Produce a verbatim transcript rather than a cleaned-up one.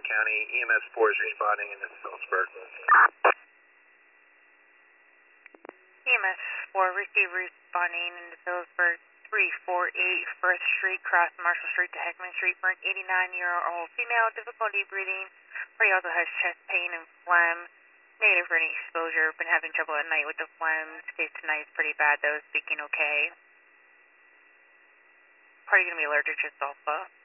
Warren County. E M S four is responding in this Phillipsburg. E M S four, receive responding in the Phillipsburg three four eight First Street, cross Marshall Street to Heckman Street for an eighty-nine-year-old female, difficulty breathing. Party also has chest pain and phlegm. Negative for any exposure. Been having trouble at night with the phlegm. States tonight is pretty bad though, speaking okay. Party gonna be allergic to sulfa.